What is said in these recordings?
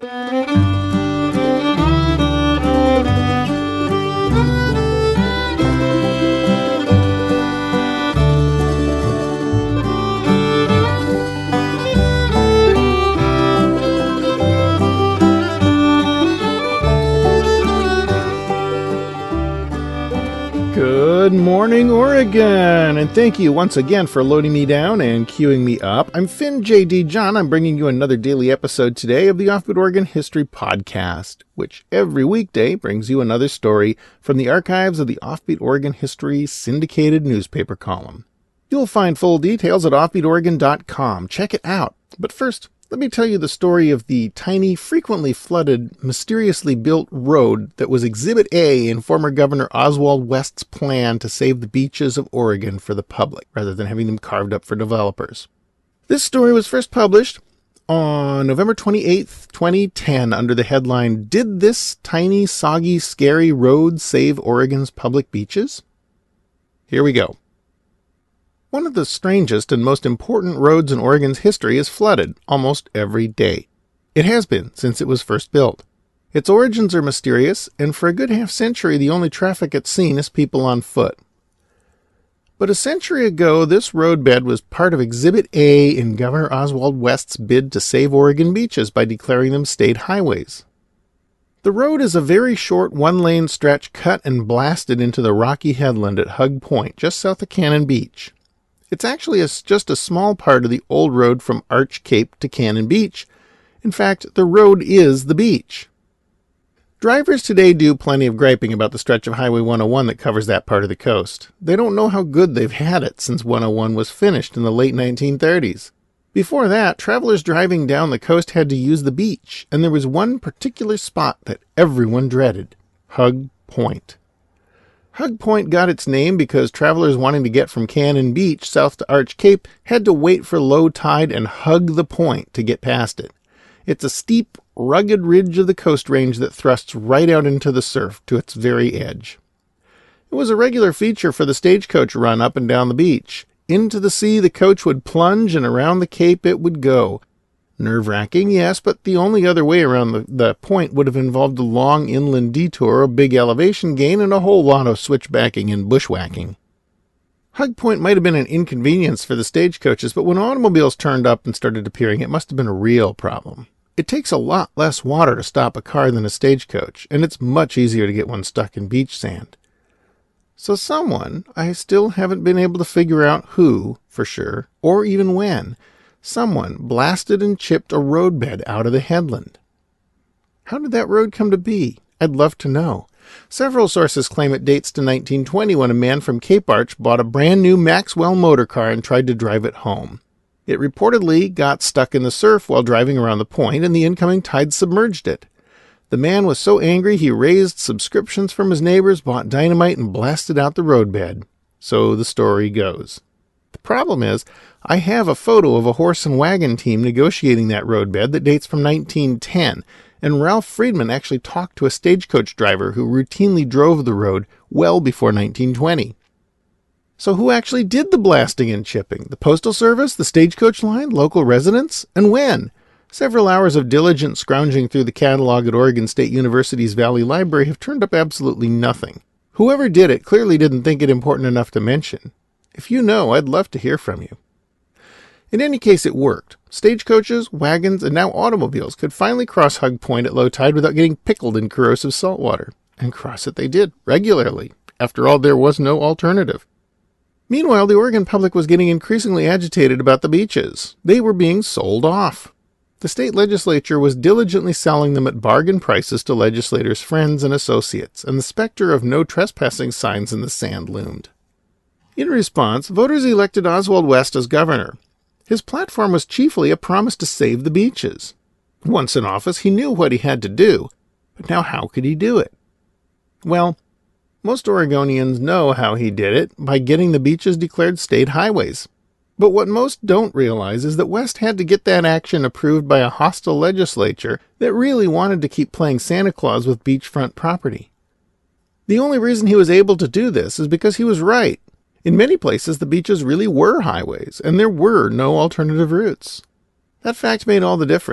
Good morning, Oregon, and thank you once again for loading me down and queuing me up. I'm Finn J.D. John. I'm bringing you another daily episode today of the Offbeat Oregon History Podcast, which every weekday brings you another story from the archives of the Offbeat Oregon History syndicated newspaper column. You'll find full details at offbeatoregon.com. Check it out. But first, let me tell you the story of the tiny, frequently flooded, mysteriously built road that was Exhibit A in former Governor Oswald West's plan to save the beaches of Oregon for the public, rather than having them carved up for developers. This story was first published on November 28th, 2010, under the headline, "Did this tiny, soggy, scary road save Oregon's public beaches?" Here we go. One of the strangest and most important roads in Oregon's history is flooded almost every day. It has been since it was first built. Its origins are mysterious, and for a good half-century the only traffic it's seen is people on foot. But a century ago, this roadbed was part of Exhibit A in Governor Oswald West's bid to save Oregon beaches by declaring them state highways. The road is a very short one-lane stretch cut and blasted into the rocky headland at Hug Point, just south of Cannon Beach. It's actually just a small part of the old road from Arch Cape to Cannon Beach. In fact, the road is the beach. Drivers today do plenty of griping about the stretch of Highway 101 that covers that part of the coast. They don't know how good they've had it since 101 was finished in the late 1930s. Before that, travelers driving down the coast had to use the beach, and there was one particular spot that everyone dreaded: Hug Point. Hug Point got its name because travelers wanting to get from Cannon Beach south to Arch Cape had to wait for low tide and hug the point to get past it. It's a steep, rugged ridge of the Coast Range that thrusts right out into the surf to its very edge. It was a regular feature for the stagecoach run up and down the beach. Into the sea the coach would plunge, and around the cape it would go. Nerve-wracking, yes, but the only other way around the point would have involved a long inland detour, a big elevation gain, and a whole lot of switchbacking and bushwhacking. Hug Point might have been an inconvenience for the stagecoaches, but when automobiles turned up and started appearing, it must have been a real problem. It takes a lot less water to stop a car than a stagecoach, and it's much easier to get one stuck in beach sand. So someone, I still haven't been able to figure out who, for sure, or even when, someone blasted and chipped a roadbed out of the headland. How did that road come to be? I'd love to know. Several sources claim it dates to 1920 when a man from Cape Arch bought a brand new Maxwell motor car and tried to drive it home. It reportedly got stuck in the surf while driving around the point, and the incoming tide submerged it. The man was so angry he raised subscriptions from his neighbors, bought dynamite, and blasted out the roadbed. So the story goes. The problem is, I have a photo of a horse and wagon team negotiating that roadbed that dates from 1910, and Ralph Friedman actually talked to a stagecoach driver who routinely drove the road well before 1920. So who actually did the blasting and chipping? The Postal Service, the stagecoach line, local residents? And when? Several hours of diligent scrounging through the catalog at Oregon State University's Valley Library have turned up absolutely nothing. Whoever did it clearly didn't think it important enough to mention. If you know, I'd love to hear from you. In any case, it worked. Stagecoaches, wagons, and now automobiles could finally cross Hug Point at low tide without getting pickled in corrosive salt water. And cross it they did, regularly. After all, there was no alternative. Meanwhile, the Oregon public was getting increasingly agitated about the beaches. They were being sold off. The state legislature was diligently selling them at bargain prices to legislators' friends and associates, and the specter of no trespassing signs in the sand loomed. In response, voters elected Oswald West as governor. His platform was chiefly a promise to save the beaches. Once in office, he knew what he had to do, but now how could he do it? Well, most Oregonians know how he did it, by getting the beaches declared state highways. But what most don't realize is that West had to get that action approved by a hostile legislature that really wanted to keep playing Santa Claus with beachfront property. The only reason he was able to do this is because he was right. In many places, the beaches really were highways, and there were no alternative routes. That fact made all the difference.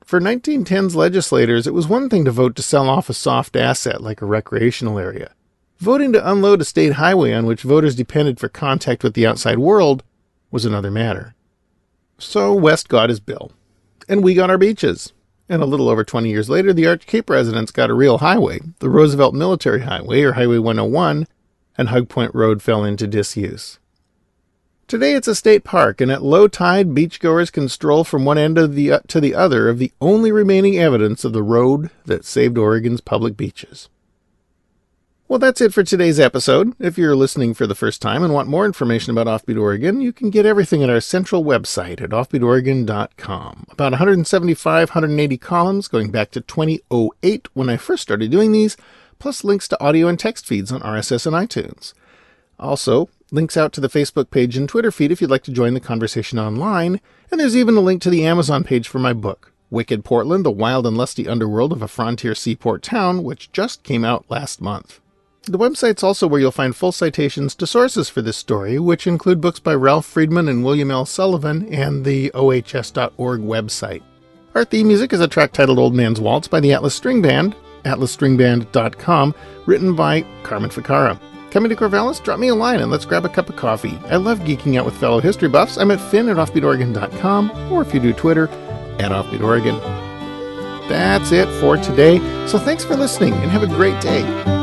For 1910s legislators, it was one thing to vote to sell off a soft asset like a recreational area. Voting to unload a state highway on which voters depended for contact with the outside world was another matter. So West got his bill, and we got our beaches. And a little over 20 years later, the Arch Cape residents got a real highway, the Roosevelt Military Highway, or Highway 101, and Hug Point Road fell into disuse. Today it's a state park, and at low tide, beachgoers can stroll from one end of to the other of the only remaining evidence of the road that saved Oregon's public beaches. Well, that's it for today's episode. If you're listening for the first time and want more information about Offbeat Oregon, you can get everything at our central website at offbeatoregon.com. About 175, 180 columns going back to 2008 when I first started doing these, plus links to audio and text feeds on RSS and iTunes. Also, links out to the Facebook page and Twitter feed if you'd like to join the conversation online, and there's even a link to the Amazon page for my book, Wicked Portland, The Wild and Lusty Underworld of a Frontier Seaport Town, which just came out last month. The website's also where you'll find full citations to sources for this story, which include books by Ralph Friedman and William L. Sullivan and the OHS.org website. Our theme music is a track titled Old Man's Waltz by the Atlas String Band, atlasstringband.com, written by Carmen Ficarra. Coming to Corvallis? Drop me a line and let's grab a cup of coffee. I love geeking out with fellow history buffs. I'm at Finn@offbeatoregon.com, or if you do Twitter, @OffbeatOregon. That's it for today, so thanks for listening and have a great day.